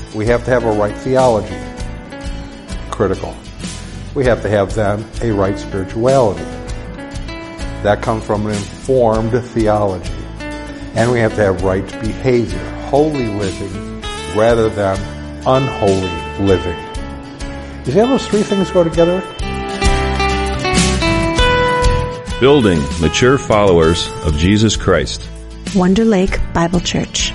We have to have a right theology. Critical. We have to have then a right spirituality. That comes from an informed theology. And we have to have right behavior, holy living, rather than unholy living. You see how those three things go together? Building mature followers of Jesus Christ. Wonder Lake Bible Church.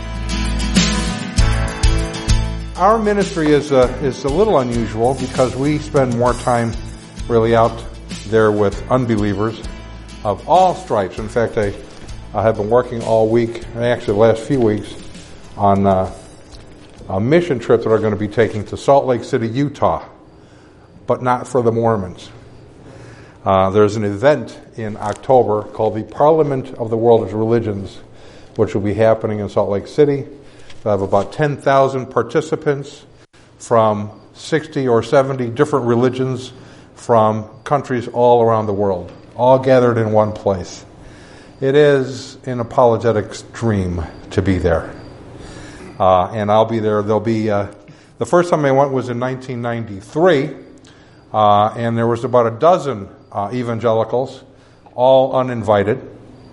Our ministry is a little unusual because we spend more time really out there with unbelievers of all stripes. In fact, I have been working all week, and actually the last few weeks, on a mission trip that we're going to be taking to Salt Lake City, Utah, but not for the Mormons. There's an event in October called the Parliament of the World of Religions, which will be happening in Salt Lake City. We'll have about 10,000 participants from 60 or 70 different religions from countries all around the world, all gathered in one place. It is an apologetics dream to be there. And I'll be there. There'll be, the first time I went was in 1993, and there was about a dozen evangelicals, all uninvited.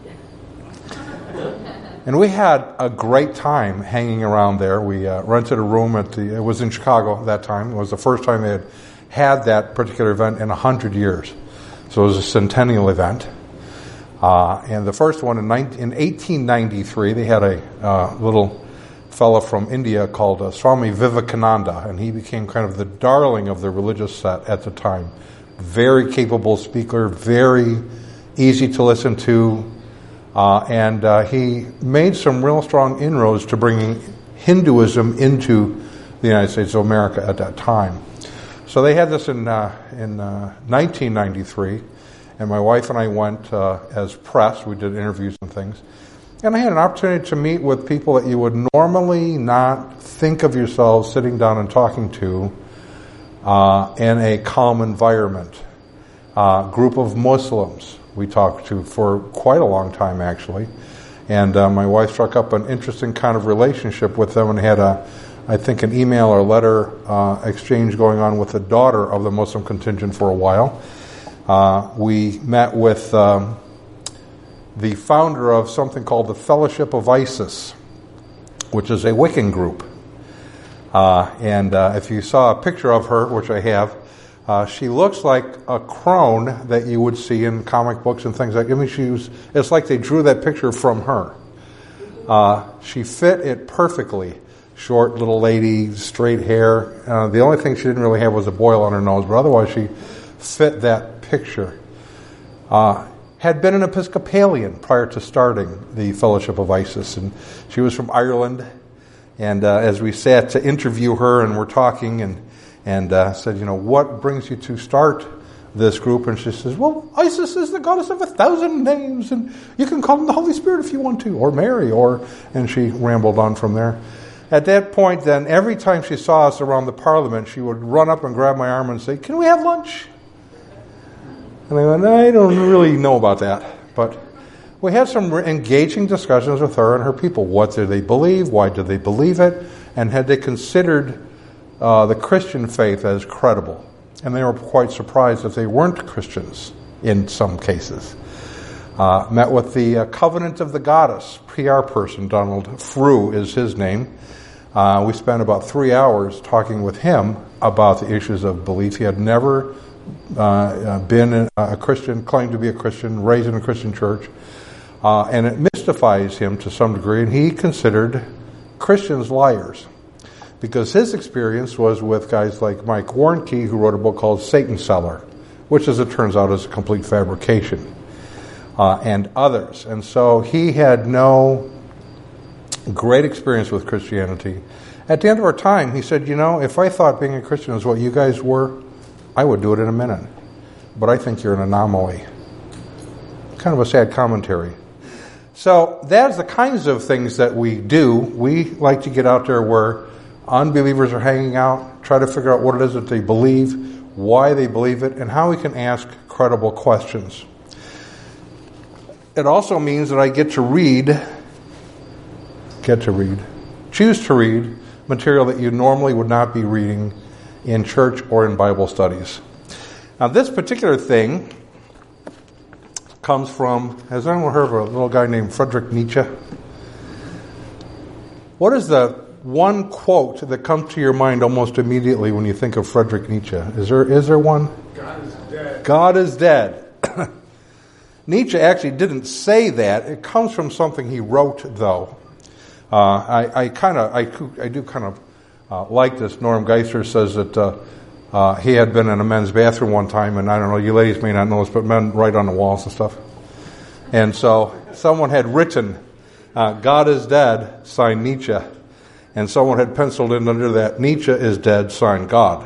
And we had a great time hanging around there. We rented a room it was in Chicago at that time. It was the first time they had that particular event in 100 years. So it was a centennial event. And the first one in 1893, they had a little fellow from India called Swami Vivekananda, and he became kind of the darling of the religious set at the time. Very capable speaker, very easy to listen to, and he made some real strong inroads to bringing Hinduism into the United States of America at that time. So they had this in 1993, and my wife and I went as press. We did interviews and things. And I had an opportunity to meet with people that you would normally not think of yourselves sitting down and talking to in a calm environment. Group of Muslims we talked to for quite a long time, actually. And my wife struck up an interesting kind of relationship with them and had I think an email or letter exchange going on with the daughter of the Muslim contingent for a while. We met with the founder of something called the Fellowship of Isis, which is a Wiccan group. And if you saw a picture of her, which I have, she looks like a crone that you would see in comic books and things like that. I mean, it's like they drew that picture from her. She fit it perfectly. Short little lady, straight hair. The only thing she didn't really have was a boil on her nose, but otherwise she fit that picture. Had been an Episcopalian prior to starting the Fellowship of Isis, and she was from Ireland. And as we sat to interview her and we're talking and said, what brings you to start this group? And she says, well, Isis is the goddess of 1,000 names, and you can call them the Holy Spirit if you want to, or Mary, and she rambled on from there. At that point, then, every time she saw us around the Parliament, she would run up and grab my arm and say, can we have lunch? And I went, I don't really know about that. But we had some engaging discussions with her and her people. What did they believe? Why did they believe it? And had they considered the Christian faith as credible? And they were quite surprised that they weren't Christians in some cases. Met with the Covenant of the Goddess, PR person, Donald Frew is his name. We spent about 3 hours talking with him about the issues of belief. He had never been a Christian, claimed to be a Christian, raised in a Christian church, and it mystifies him to some degree, and he considered Christians liars, because his experience was with guys like Mike Warnke, who wrote a book called Satan Seller, which, as it turns out, is a complete fabrication, and others. And so he had no great experience with Christianity. At the end of our time, he said, if I thought being a Christian is what you guys were, I would do it in a minute. But I think you're an anomaly. Kind of a sad commentary. So that's the kinds of things that we do. We like to get out there where unbelievers are hanging out, try to figure out what it is that they believe, why they believe it, and how we can ask credible questions. It also means that I choose to read material that you normally would not be reading in church or in Bible studies. Now, this particular thing comes from, has anyone heard of a little guy named Friedrich Nietzsche? What is the one quote that comes to your mind almost immediately when you think of Friedrich Nietzsche? Is there one? God is dead. God is dead. Nietzsche actually didn't say that. It comes from something he wrote, though. I do kind of like this. Norm Geisler says that he had been in a men's bathroom one time, and I don't know, you ladies may not know this, but men write on the walls and stuff. And so someone had written, God is dead, signed Nietzsche. And someone had penciled in under that, Nietzsche is dead, signed God.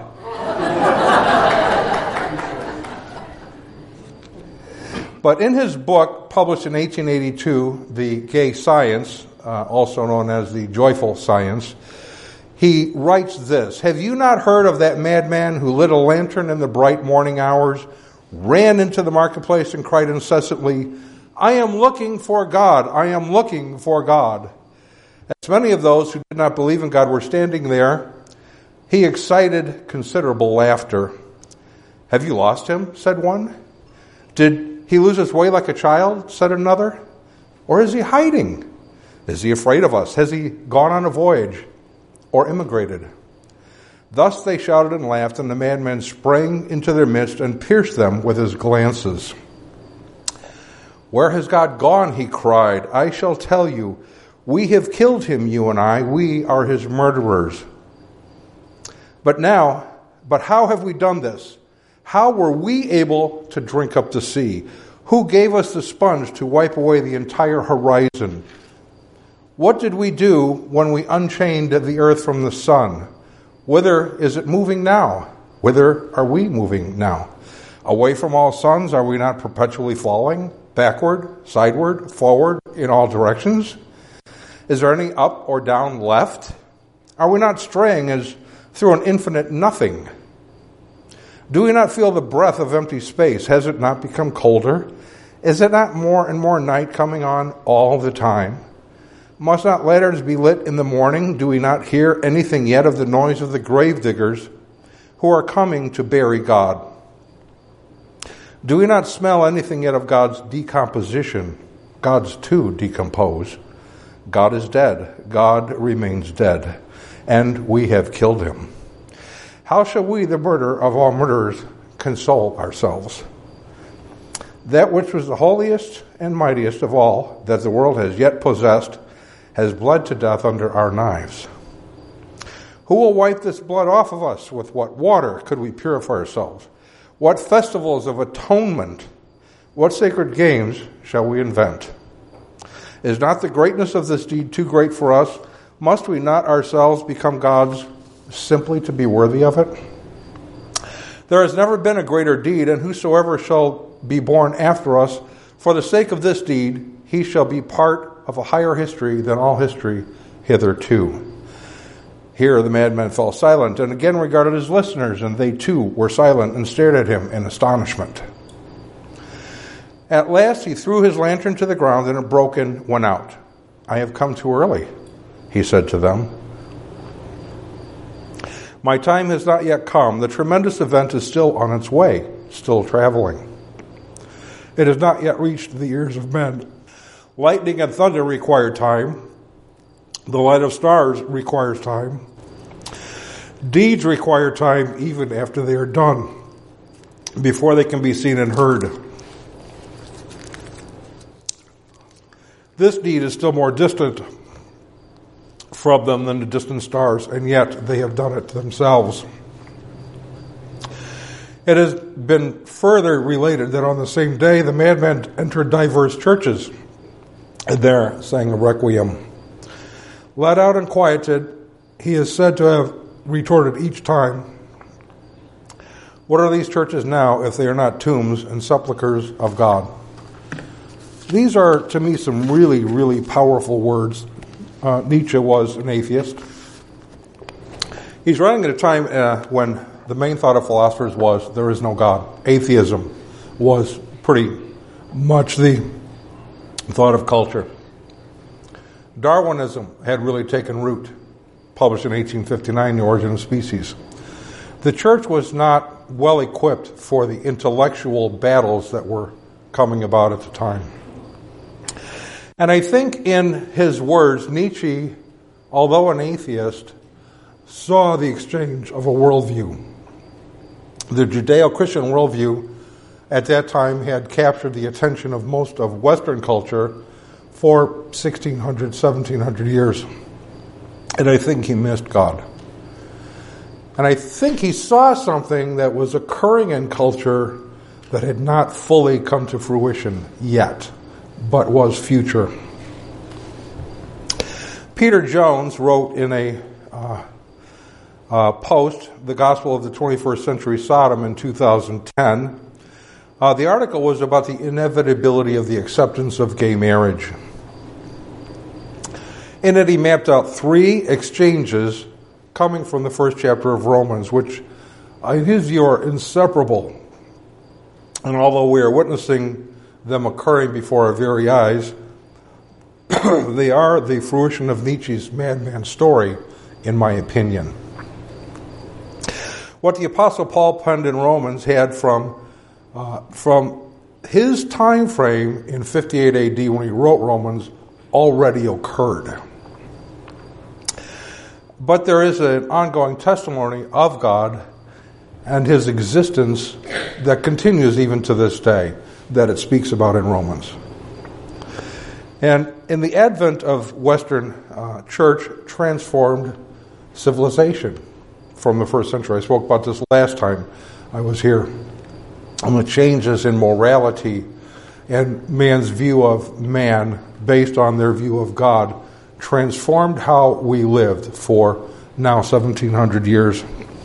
But in his book, published in 1882, The Gay Science, also known as The Joyful Science, he writes this: have you not heard of that madman who lit a lantern in the bright morning hours, ran into the marketplace and cried incessantly, I am looking for God, I am looking for God. As many of those who did not believe in God were standing there, he excited considerable laughter. Have you lost him? Said one. Did he lose his way like a child? Said another. Or is he hiding? Is he afraid of us? Has he gone on a voyage or immigrated? Thus they shouted and laughed, and the madman sprang into their midst and pierced them with his glances. Where has God gone? He cried. I shall tell you. We have killed him, you and I. We are his murderers. But how have we done this? How were we able to drink up the sea? Who gave us the sponge to wipe away the entire horizon? What did we do when we unchained the earth from the sun? Whither is it moving now? Whither are we moving now? Away from all suns, are we not perpetually falling? Backward, sideward, forward, in all directions? Is there any up or down left? Are we not straying as through an infinite nothing? Do we not feel the breath of empty space? Has it not become colder? Is it not more and more night coming on all the time? Must not lanterns be lit in the morning? Do we not hear anything yet of the noise of the grave diggers who are coming to bury God? Do we not smell anything yet of God's decomposition? God's too decompose. God is dead. God remains dead. And we have killed him. How shall we, the murderer of all murderers, console ourselves? That which was the holiest and mightiest of all that the world has yet possessed has bled to death under our knives. Who will wipe this blood off of us? With what water could we purify ourselves? What festivals of atonement, what sacred games shall we invent? Is not the greatness of this deed too great for us? Must we not ourselves become gods simply to be worthy of it? There has never been a greater deed, and whosoever shall be born after us, for the sake of this deed, he shall be part of a higher history than all history hitherto. Here the madman fell silent, and again regarded his listeners, and they too were silent and stared at him in astonishment. At last he threw his lantern to the ground, and it broke and went out. I have come too early, he said to them. My time has not yet come. The tremendous event is still on its way, still traveling. It has not yet reached the ears of men. Lightning and thunder require time. The light of stars requires time. Deeds require time even after they are done, before they can be seen and heard. This deed is still more distant from them than the distant stars, and yet they have done it themselves. It has been further related that on the same day the madman entered diverse churches, and there sang a requiem. Let out and quieted, he is said to have retorted each time, what are these churches now if they are not tombs and sepulchres of God? These are, to me, some really, really powerful words. Nietzsche was an atheist. He's writing at a time when the main thought of philosophers was there is no God. Atheism was pretty much the thought of culture. Darwinism had really taken root published in 1859, The Origin of Species. The church was not well equipped for the intellectual battles that were coming about at the time. And I think in his words, Nietzsche, although an atheist, saw the exchange of a worldview. The Judeo-Christian worldview at that time had captured the attention of most of Western culture for 1600, 1700 years. And I think he missed God. And I think he saw something that was occurring in culture that had not fully come to fruition yet, but was future. Peter Jones wrote in a post, The Gospel of the 21st Century Sodom in 2010. The article was about the inevitability of the acceptance of gay marriage. In it, he mapped out 3 exchanges coming from the first chapter of Romans, which in his view are inseparable. And although we are witnessing them occurring before our very eyes, they are the fruition of Nietzsche's madman story, in my opinion. What the Apostle Paul penned in Romans had from his time frame in 58 AD when he wrote Romans already occurred. But there is an ongoing testimony of God and his existence that continues even to this day, that it speaks about in Romans. And in the advent of Western church transformed civilization from the first century, I spoke about this last time I was here, and the changes in morality and man's view of man based on their view of God transformed how we lived for now 1700 years.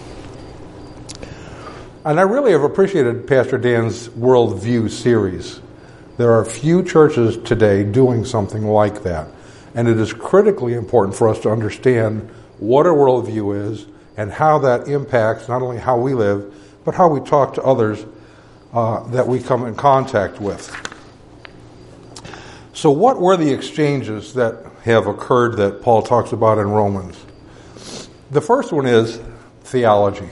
And I really have appreciated Pastor Dan's Worldview series. There are few churches today doing something like that. And it is critically important for us to understand what a worldview is and how that impacts not only how we live, but how we talk to others that we come in contact with. So what were the exchanges that have occurred that Paul talks about in Romans? The first one is theology.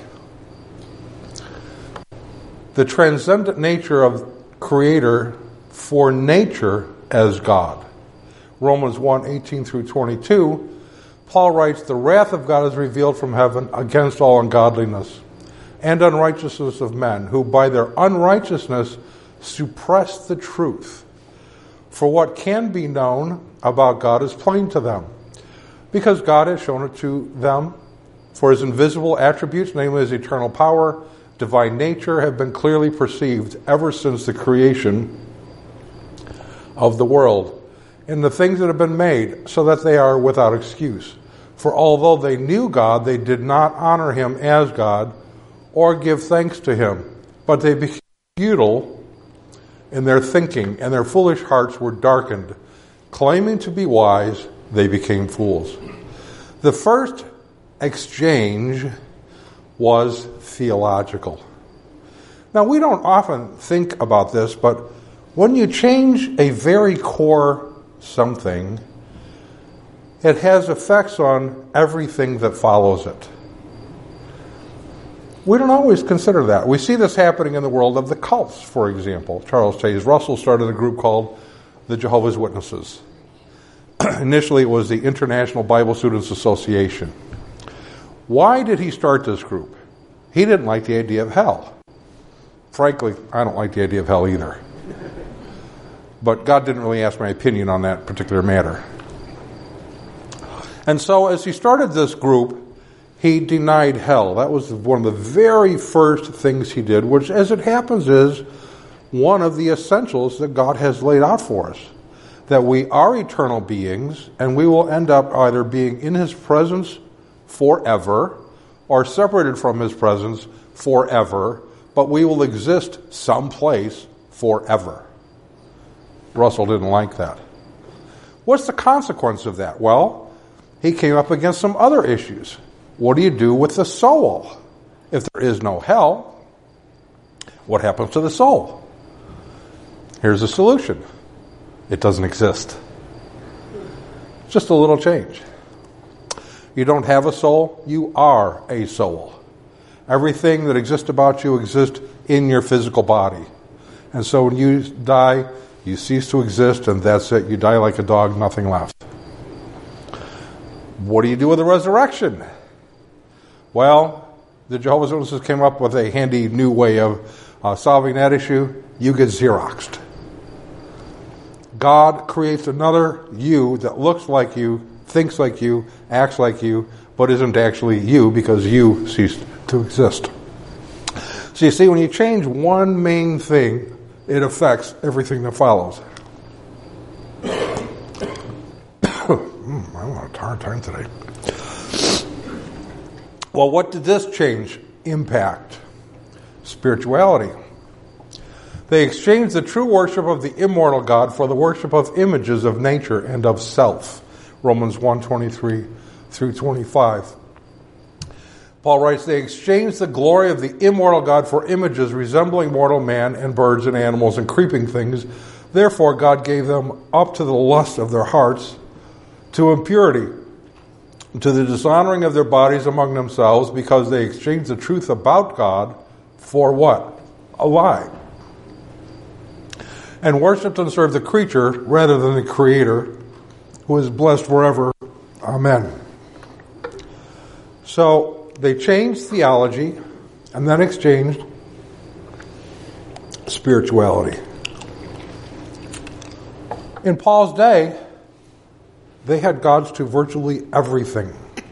The transcendent nature of Creator for nature as God. Romans 1:18 through 22, Paul writes, "The wrath of God is revealed from heaven against all ungodliness and unrighteousness of men, who by their unrighteousness suppress the truth. For what can be known about God is plain to them, because God has shown it to them. For his invisible attributes, namely his eternal power, divine nature, have been clearly perceived ever since the creation of the world, in the things that have been made, so that they are without excuse. For although they knew God, they did not honor him as God or give thanks to him, but they became futile in their thinking, and their foolish hearts were darkened. Claiming to be wise, they became fools." The first exchange was theological. Now, we don't often think about this, but when you change a very core something, it has effects on everything that follows it. We don't always consider that. We see this happening in the world of the cults, for example. Charles Taze Russell started a group called the Jehovah's Witnesses. Initially, it was the International Bible Students Association. Why did he start this group? He didn't like the idea of hell. Frankly, I don't like the idea of hell either. But God didn't really ask my opinion on that particular matter. And so as he started this group, he denied hell. That was one of the very first things he did, which, as it happens, is one of the essentials that God has laid out for us. That we are eternal beings, and we will end up either being in his presence forever or separated from his presence forever, but we will exist someplace forever. Russell didn't like that. What's the consequence of that? Well, he came up against some other issues. What do you do with the soul? If there is no hell, what happens to the soul? Here's a solution. It doesn't exist. Just a little change. You don't have a soul, you are a soul. Everything that exists about you exists in your physical body. And so when you die, you cease to exist, and that's it. You die like a dog, nothing left. What do you do with the resurrection? Well, the Jehovah's Witnesses came up with a handy new way of solving that issue. You get Xeroxed. God creates another you that looks like you, thinks like you, acts like you, but isn't actually you because you ceased to exist. So you see, when you change one main thing, it affects everything that follows. I'm having a hard time today. Well, what did this change impact? Spirituality. They exchanged the true worship of the immortal God for the worship of images of nature and of self. Romans 1:23 through 25. Paul writes, they exchanged the glory of the immortal God for images resembling mortal man and birds and animals and creeping things. Therefore God gave them up to the lust of their hearts, to impurity, to the dishonoring of their bodies among themselves, because they exchanged the truth about God for what? A lie. And worshipped and served the creature rather than the Creator, who is blessed forever. Amen. So they changed theology and then exchanged spirituality. In Paul's day, they had gods to virtually everything.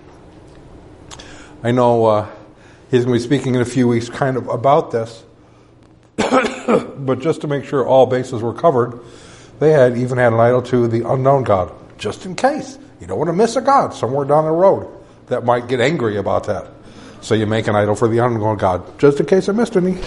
I know he's going to be speaking in a few weeks kind of about this, but just to make sure all bases were covered, they had even had an idol to the unknown God, just in case. You don't want to miss a God somewhere down the road that might get angry about that. So you make an idol for the unknown God, just in case I missed any.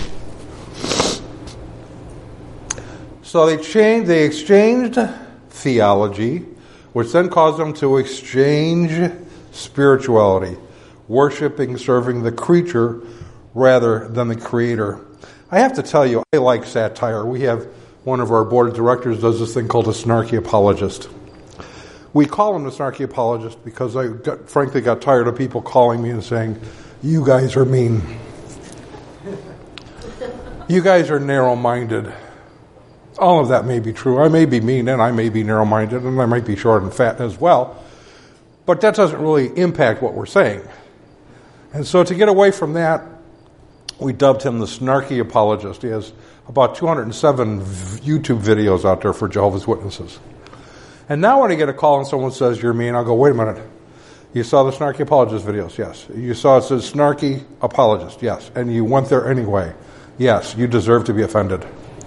So they exchanged theology, which then caused them to exchange spirituality, worshiping, serving the creature rather than the Creator. I have to tell you, I like satire. We have one of our board of directors does this thing called a snarky apologist. We call him the snarky apologist because I frankly got tired of people calling me and saying, you guys are mean. You guys are narrow-minded. All of that may be true. I may be mean and I may be narrow-minded and I might be short and fat as well. But that doesn't really impact what we're saying. And so to get away from that, we dubbed him the snarky apologist. He has about 207 YouTube videos out there for Jehovah's Witnesses. And now when I get a call and someone says, you're mean, I'll go, wait a minute. You saw the snarky apologist videos? Yes. You saw it says snarky apologist? Yes. And you went there anyway? Yes. You deserve to be offended.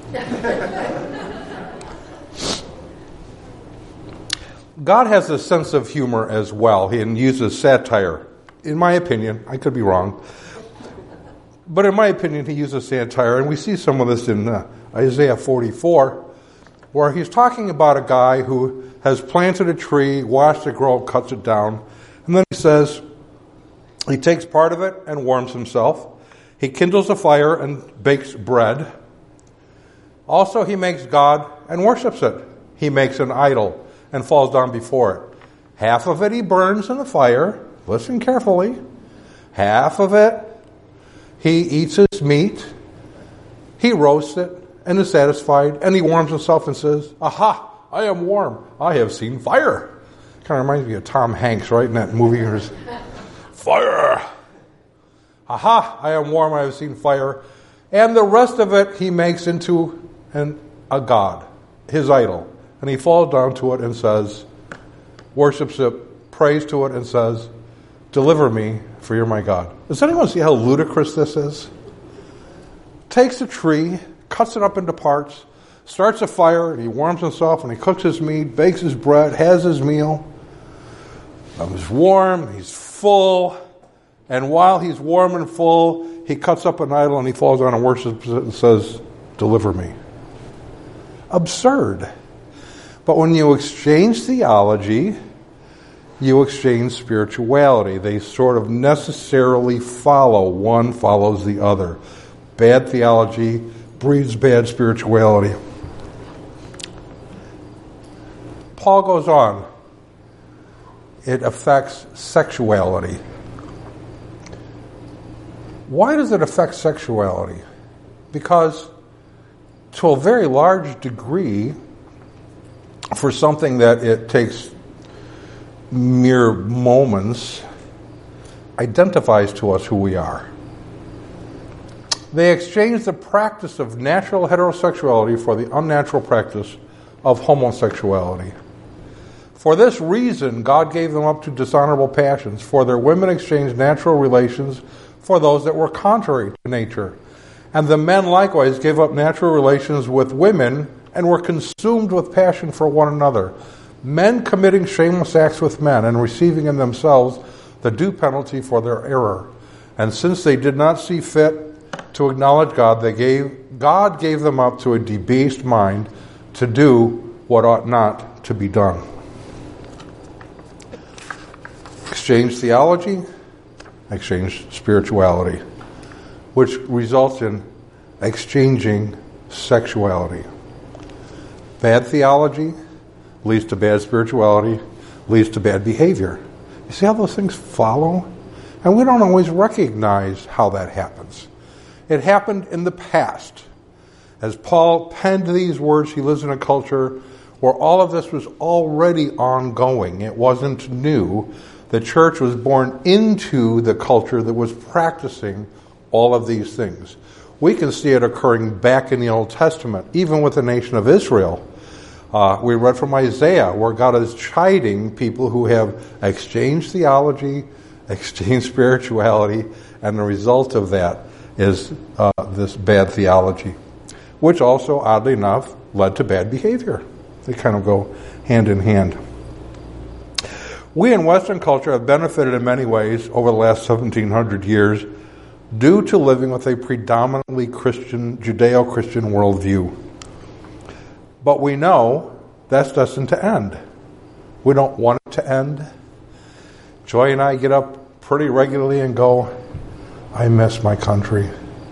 God has a sense of humor as well. He uses satire. In my opinion, I could be wrong, but in my opinion, he uses satire, and we see some of this in Isaiah 44, where he's talking about a guy who has planted a tree, watched it grow, cuts it down, and then he says he takes part of it and warms himself. He kindles a fire and bakes bread. Also, he makes God and worships it. He makes an idol and falls down before it. Half of it he burns in the fire. Listen carefully. Half of it he eats his meat. He roasts it and is satisfied. And he warms himself and says, aha, I am warm. I have seen fire. Kind of reminds me of Tom Hanks, right, in that movie. Fire. Aha, I am warm. I have seen fire. And the rest of it he makes into a god, his idol. And he falls down to it and says, worships it, prays to it, and says, deliver me, for you're my God. Does anyone see how ludicrous this is? Takes a tree, cuts it up into parts, starts a fire, and he warms himself, and he cooks his meat, bakes his bread, has his meal. He's warm, he's full, and while he's warm and full, he cuts up an idol, and he falls down and worships it and says, deliver me. Absurd. But when you exchange theology, you exchange spirituality. They sort of necessarily follow. One follows the other. Bad theology breeds bad spirituality. Paul goes on. it affects sexuality. Why does it affect sexuality? Because to a very large degree, for something that it takes mere moments, identifies to us who we are. They exchange the practice of natural heterosexuality for the unnatural practice of homosexuality. For this reason, God gave them up to dishonorable passions, for their women exchanged natural relations for those that were contrary to nature. And the men likewise gave up natural relations with women and were consumed with passion for one another, men committing shameless acts with men and receiving in themselves the due penalty for their error. And since they did not see fit to acknowledge God, God gave them up to a debased mind to do what ought not to be done. Exchange theology, exchange spirituality, which results in exchanging sexuality. Bad theology leads to bad spirituality, leads to bad behavior. You see how those things follow? And we don't always recognize how that happens. It happened in the past. As Paul penned these words, he lives in a culture where all of this was already ongoing. It wasn't new. The church was born into the culture that was practicing all of these things. We can see it occurring back in the Old Testament, even with the nation of Israel. We read from Isaiah, where God is chiding people who have exchanged theology, exchanged spirituality, and the result of that is this bad theology, which also, oddly enough, led to bad behavior. They kind of go hand in hand. We in Western culture have benefited in many ways over the last 1,700 years due to living with a predominantly Christian, Judeo-Christian worldview. But we know that's destined to end. We don't want it to end. Joy and I get up pretty regularly and go, I miss my country.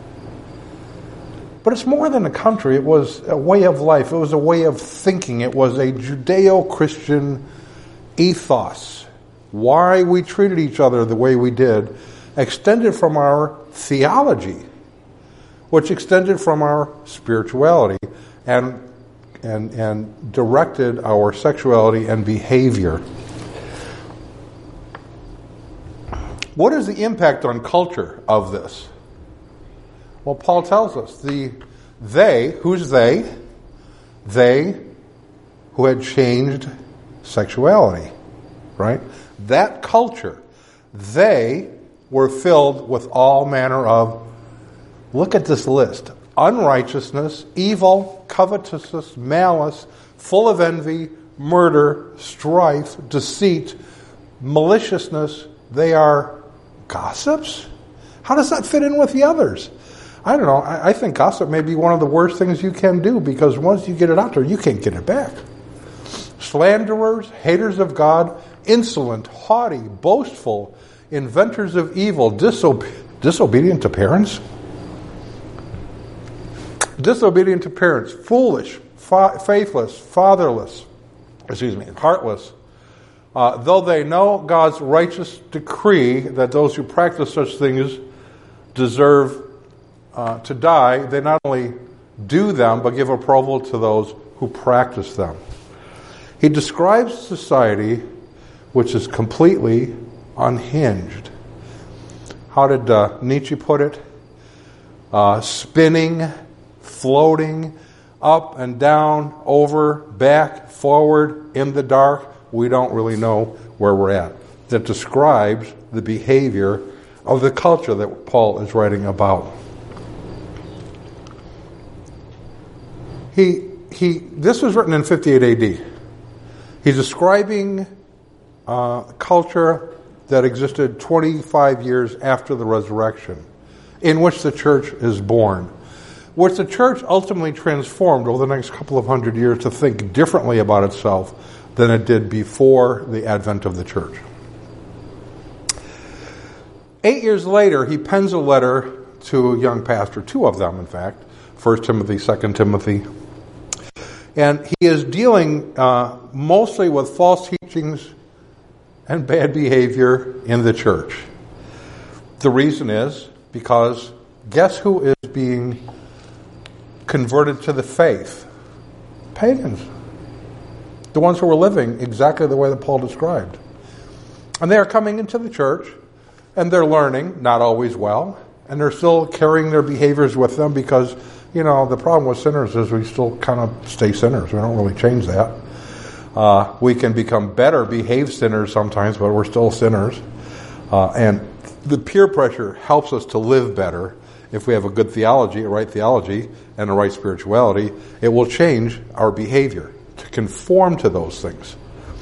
But it's more than a country. It was a way of life. It was a way of thinking. It was a Judeo-Christian ethos. Why we treated each other the way we did extended from our theology, which extended from our spirituality and directed our sexuality and behavior. What is the impact on culture of this? Well, Paul tells us who's they? They who had changed sexuality, right? That culture, they were filled with all manner of, look at this list, unrighteousness, evil, covetousness, malice, full of envy, murder, strife, deceit, maliciousness. They are gossips? How does that fit in with the others? I don't know. I think gossip may be one of the worst things you can do, because once you get it out there, you can't get it back. Slanderers, haters of God, insolent, haughty, boastful, inventors of evil, disobedient to parents. Disobedient to parents, foolish, faithless, heartless. Though they know God's righteous decree that those who practice such things deserve to die, they not only do them, but give approval to those who practice them. He describes society which is completely unhinged. How did Nietzsche put it? Spinning, floating, up and down, over, back, forward, in the dark. We don't really know where we're at. That describes the behavior of the culture that Paul is writing about. This was written in 58 AD. He's describing culture that existed 25 years after the resurrection, in which the church is born, which the church ultimately transformed over the next couple of hundred years to think differently about itself than it did before the advent of the church. 8 years later, he pens a letter to a young pastor, two of them, in fact, 1 Timothy, 2 Timothy. And he is dealing mostly with false teachings and bad behavior in the church. The reason is because guess who is being converted to the faith? Pagans. The ones who are living exactly the way that Paul described. And they are coming into the church, and they're learning, not always well, and they're still carrying their behaviors with them because, the problem with sinners is we still kind of stay sinners. We don't really change that. We can become better behaved sinners sometimes, but we're still sinners. And the peer pressure helps us to live better. If we have a good theology, a right theology, and a right spirituality, it will change our behavior to conform to those things.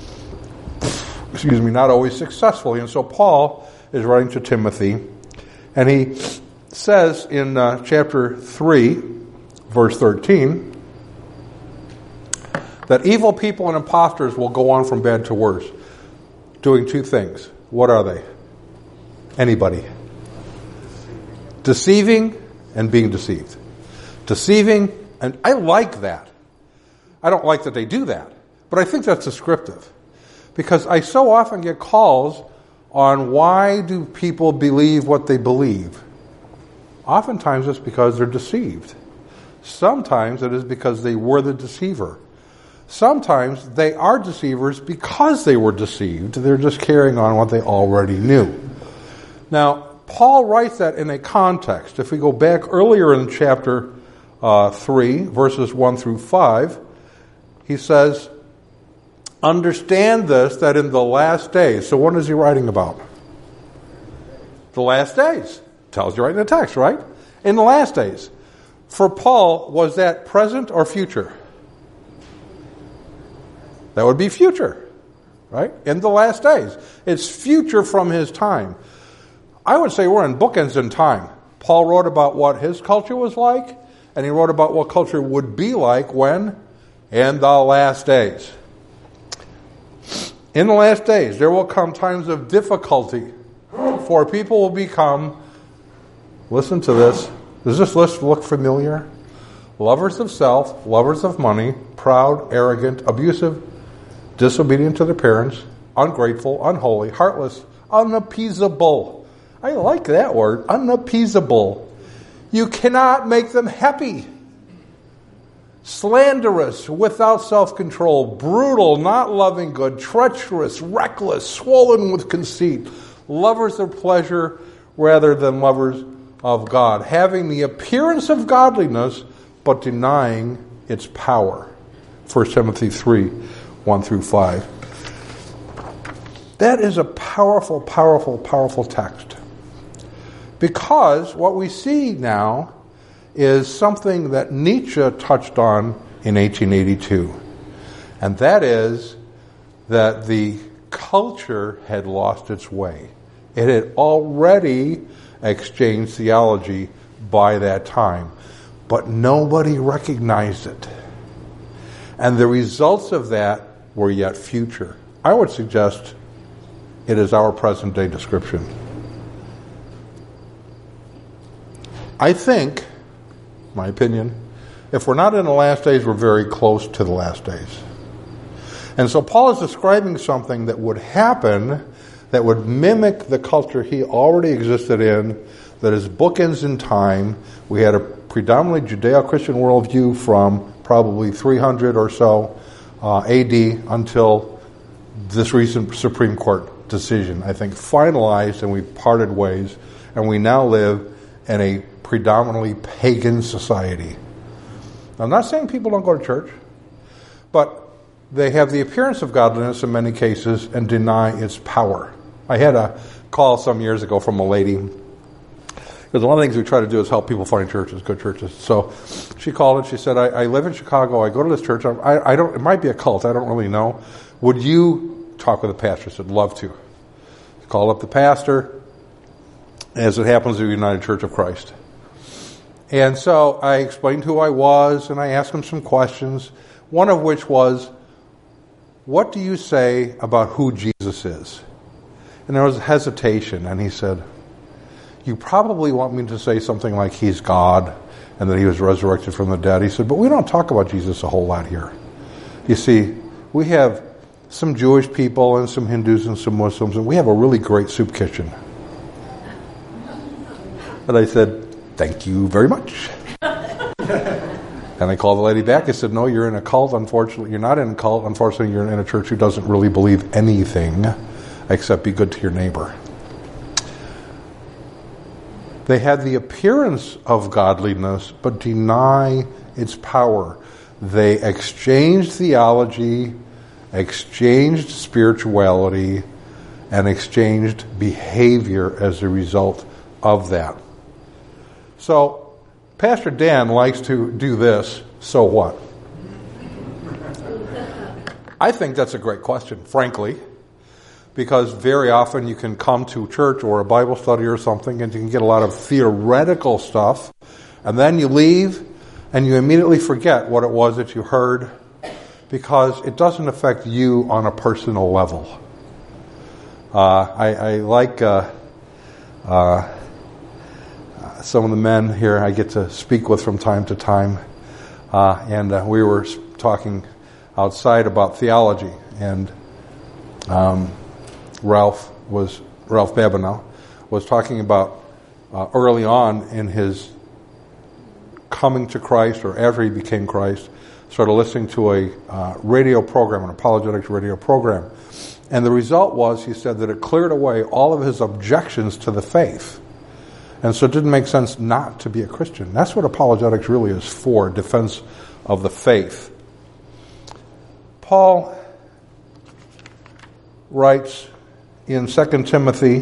Not always successfully. And so Paul is writing to Timothy, and he says in chapter 3, verse 13, that evil people and impostors will go on from bad to worse, doing two things. What are they? Anybody? Deceiving and being deceived. Deceiving, and I like that. I don't like that they do that, but I think that's descriptive. Because I so often get calls on why do people believe what they believe. Oftentimes it's because they're deceived. Sometimes it is because they were the deceiver. Sometimes they are deceivers because they were deceived. They're just carrying on what they already knew. Now, Paul writes that in a context. If we go back earlier in chapter 3, verses 1 through 5, he says, understand this, that in the last days. So what is he writing about? The last days. Tells you right in the text, right? In the last days. For Paul, was that present or future? That would be future, right? In the last days. It's future from his time. I would say we're in bookends in time. Paul wrote about what his culture was like, and he wrote about what culture would be like when? In the last days. In the last days, there will come times of difficulty, for people will become, listen to this, does this list look familiar? Lovers of self, lovers of money, proud, arrogant, abusive, disobedient to their parents, ungrateful, unholy, heartless, unappeasable. I like that word, unappeasable. You cannot make them happy. Slanderous, without self-control, brutal, not loving good, treacherous, reckless, swollen with conceit, lovers of pleasure rather than lovers of God, having the appearance of godliness but denying its power. 1 Timothy 3, 1 through 5. That is a powerful, powerful, powerful text. Because what we see now is something that Nietzsche touched on in 1882. And that is that the culture had lost its way. It had already exchanged theology by that time. But nobody recognized it. And the results of that were yet future. I would suggest it is our present day description. I think, my opinion, if we're not in the last days, we're very close to the last days. And so Paul is describing something that would happen that would mimic the culture he already existed in, that is bookends in time. We had a predominantly Judeo-Christian worldview from probably 300 or so AD until this recent Supreme Court decision, I think, finalized, and we parted ways, and we now live in a predominantly pagan society. I'm not saying people don't go to church, but they have the appearance of godliness in many cases and deny its power. I had a call some years ago from a lady, because one of the things we try to do is help people find churches, good churches. So she called and she said, I live in Chicago, I go to this church, I don't, it might be a cult, I don't really know. Would you talk with the pastor? I said, love to. Called up the pastor, as it happens, the United Church of Christ. And so I explained who I was, and I asked him some questions, one of which was, what do you say about who Jesus is? And there was hesitation, and he said, you probably want me to say something like he's God and that he was resurrected from the dead. He said, but we don't talk about Jesus a whole lot here. You see, we have some Jewish people and some Hindus and some Muslims, and we have a really great soup kitchen. And I said, thank you very much. And I called the lady back. I said, no, you're in a cult, unfortunately. You're not in a cult. Unfortunately, you're in a church who doesn't really believe anything except be good to your neighbor. They had the appearance of godliness, but deny its power. They exchanged theology, exchanged spirituality, and exchanged behavior as a result of that. So, Pastor Dan likes to do this, so what? I think that's a great question, frankly, because very often you can come to church or a Bible study or something and you can get a lot of theoretical stuff, and then you leave and you immediately forget what it was that you heard because it doesn't affect you on a personal level. I like some of the men here I get to speak with from time to time, and we were talking outside about theology, and Ralph Babineau was talking about early on in his coming to Christ, or after he became Christ, started listening to a radio program, an apologetics radio program, and the result was, he said, that it cleared away all of his objections to the faith. And so it didn't make sense not to be a Christian. That's what apologetics really is for, defense of the faith. Paul writes in 2 Timothy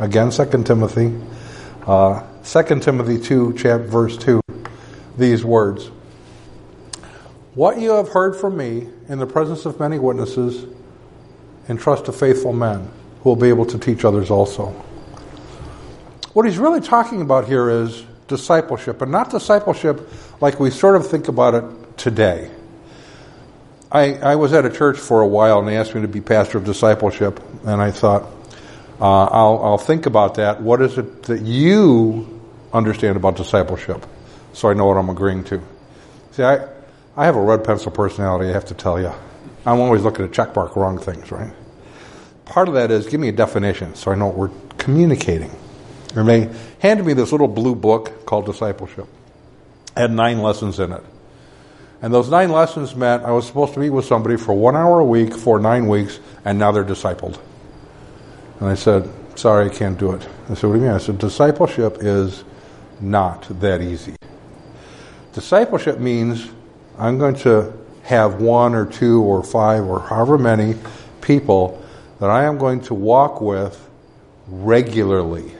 2, verse 2, these words, "What you have heard from me in the presence of many witnesses, entrust to faithful men who will be able to teach others also." What he's really talking about here is discipleship, and not discipleship like we sort of think about it today. I was at a church for a while, and they asked me to be pastor of discipleship, and I thought, I'll think about that. What is it that you understand about discipleship? So I know what I'm agreeing to. See, I have a red pencil personality, I have to tell you. I'm always looking to checkmark wrong things, right? Part of that is, give me a definition so I know what we're communicating. And they handed me this little blue book called Discipleship. It had 9 lessons in it. And those 9 lessons meant I was supposed to meet with somebody for 1 hour a week for 9 weeks, and now they're discipled. And I said, sorry, I can't do it. I said, what do you mean? I said, discipleship is not that easy. Discipleship means I'm going to have 1 or 2 or 5 or however many people that I am going to walk with regularly.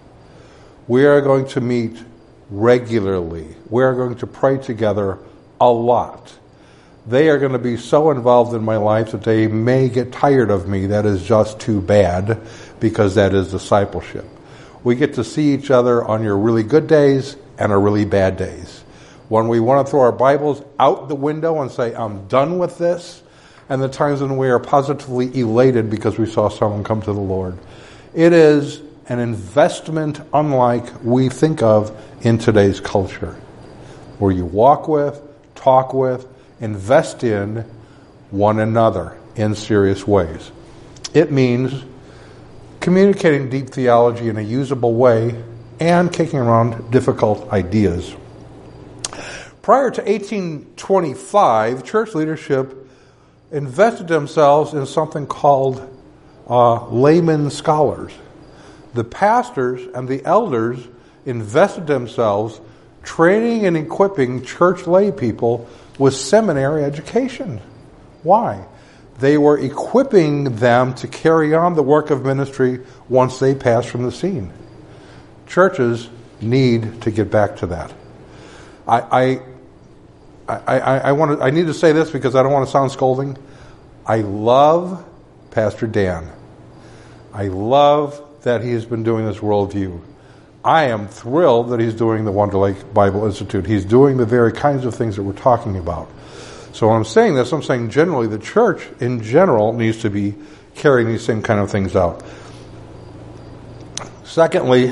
We are going to meet regularly. We are going to pray together a lot. They are going to be so involved in my life that they may get tired of me. That is just too bad, because that is discipleship. We get to see each other on your really good days and our really bad days. When we want to throw our Bibles out the window and say, I'm done with this, and the times when we are positively elated because we saw someone come to the Lord. It is an investment unlike we think of in today's culture, where you walk with, talk with, invest in one another in serious ways. It means communicating deep theology in a usable way and kicking around difficult ideas. Prior to 1825, church leadership invested themselves in something called layman scholars. The pastors and the elders invested themselves training and equipping church lay people with seminary education. Why? They were equipping them to carry on the work of ministry once they passed from the scene. Churches need to get back to that. I need to say this because I don't want to sound scolding. I love Pastor Dan. I love that he has been doing this worldview. I am thrilled that he's doing the Wonder Lake Bible Institute. He's doing the very kinds of things that we're talking about. So when I'm saying this, I'm saying generally the church in general needs to be carrying these same kind of things out. Secondly,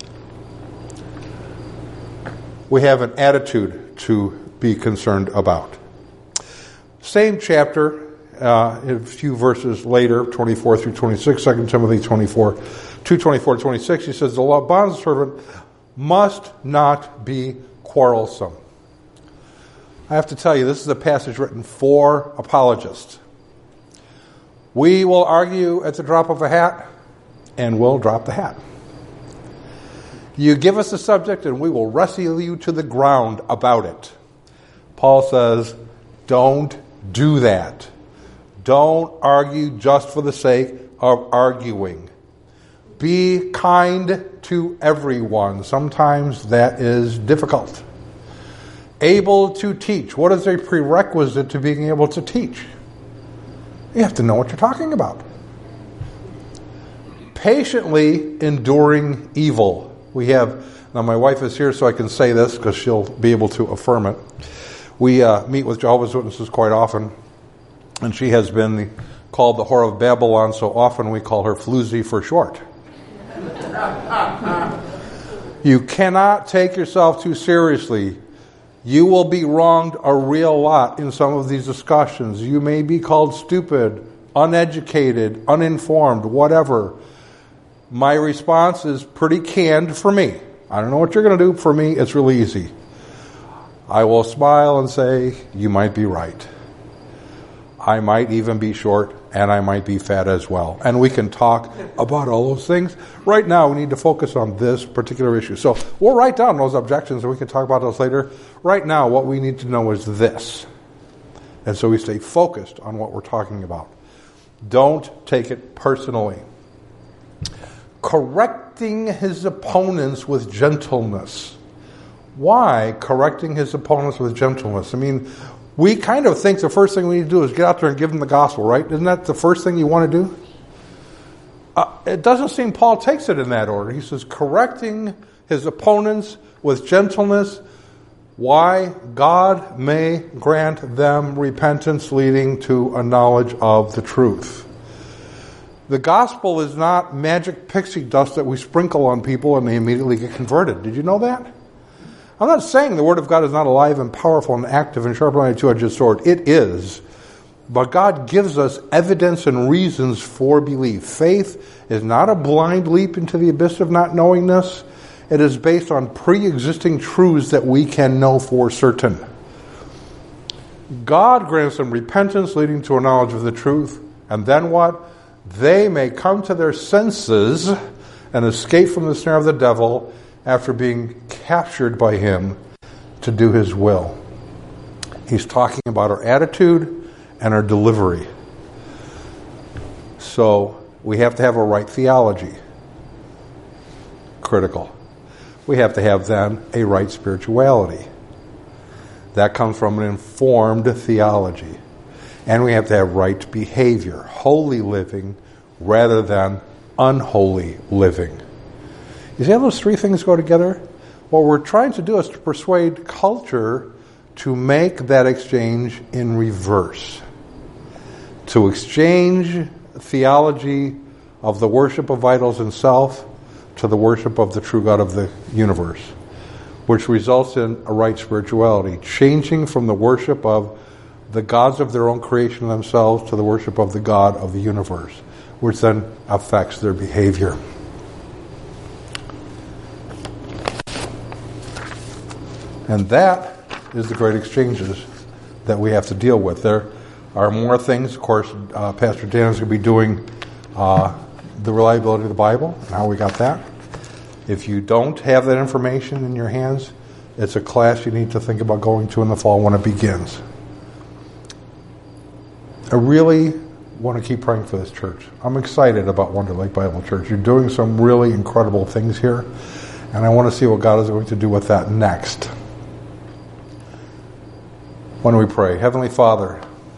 we have an attitude to be concerned about. Same chapter, a few verses later, 24 through 26, 2 Timothy 2:24-26, he says, the bondservant must not be quarrelsome. I have to tell you, this is a passage written for apologists. We will argue at the drop of a hat, and we'll drop the hat. You give us a subject, and we will wrestle you to the ground about it. Paul says, don't do that. Don't argue just for the sake of arguing. Be kind to everyone. Sometimes that is difficult. Able to teach. What is a prerequisite to being able to teach? You have to know what you're talking about. Patiently enduring evil. Now my wife is here so I can say this because she'll be able to affirm it. We meet with Jehovah's Witnesses quite often, and she has been called the Whore of Babylon so often we call her Floozy for short. You cannot take yourself too seriously. You will be wronged a real lot in some of these discussions. You may be called stupid, uneducated, uninformed, whatever. My response is pretty canned for me. I don't know what you're going to do. For me, it's really easy. I will smile and say, you might be right. I might even be short, and I might be fat as well. And we can talk about all those things. Right now, we need to focus on this particular issue. So we'll write down those objections, and we can talk about those later. Right now, what we need to know is this. And so we stay focused on what we're talking about. Don't take it personally. Correcting his opponents with gentleness. Why correcting his opponents with gentleness? I mean, we kind of think the first thing we need to do is get out there and give them the gospel, right? Isn't that the first thing you want to do? It doesn't seem Paul takes it in that order. He says, correcting his opponents with gentleness. Why? God may grant them repentance leading to a knowledge of the truth. The gospel is not magic pixie dust that we sprinkle on people and they immediately get converted. Did you know that? I'm not saying the Word of God is not alive and powerful and active and sharper than a two-edged sword. It is. But God gives us evidence and reasons for belief. Faith is not a blind leap into the abyss of not knowingness. It is based on pre-existing truths that we can know for certain. God grants them repentance leading to a knowledge of the truth. And then what? They may come to their senses and escape from the snare of the devil after being captured by him to do his will. He's talking about our attitude and our delivery. So we have to have a right theology. Critical. We have to have then a right spirituality. That comes from an informed theology. And we have to have right behavior, holy living rather than unholy living. You see how those three things go together? What we're trying to do is to persuade culture to make that exchange in reverse. To exchange theology of the worship of idols and self to the worship of the true God of the universe, which results in a right spirituality, changing from the worship of the gods of their own creation themselves to the worship of the God of the universe, which then affects their behavior. And that is the great exchanges that we have to deal with. There are more things. Of course, Pastor Dan is going to be doing the reliability of the Bible and how we got that. If you don't have that information in your hands, it's a class you need to think about going to in the fall when it begins. I really want to keep praying for this church. I'm excited about Wonder Lake Bible Church. You're doing some really incredible things here, and I want to see what God is going to do with that next. When we pray, Heavenly Father,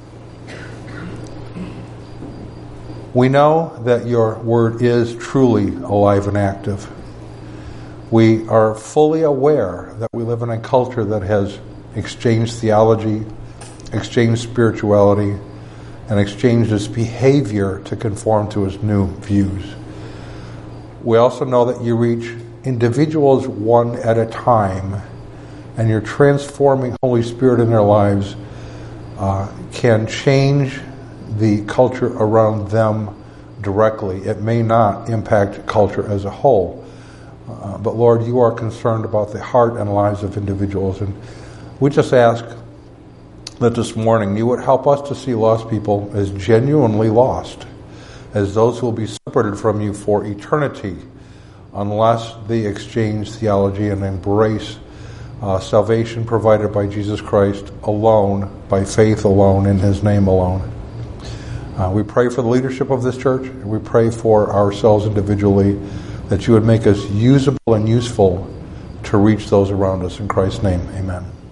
we know that your word is truly alive and active. We are fully aware that we live in a culture that has exchanged theology, exchanged spirituality, and exchanged its behavior to conform to its new views. We also know that you reach individuals one at a time, and your transforming Holy Spirit in their lives can change the culture around them directly. It may not impact culture as a whole. But Lord, you are concerned about the heart and lives of individuals. And we just ask that this morning you would help us to see lost people as genuinely lost, as those who will be separated from you for eternity unless they exchange theology and embrace salvation provided by Jesus Christ alone, by faith alone, in his name alone. We pray for the leadership of this church, and we pray for ourselves individually, that you would make us usable and useful to reach those around us. In Christ's name, amen.